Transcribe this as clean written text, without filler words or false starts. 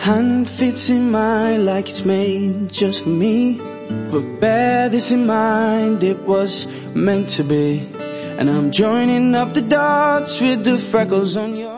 hand fits in mine like it's made just for me. But bear this in mind, it was meant to be. And I'm joining up the dots with the freckles on your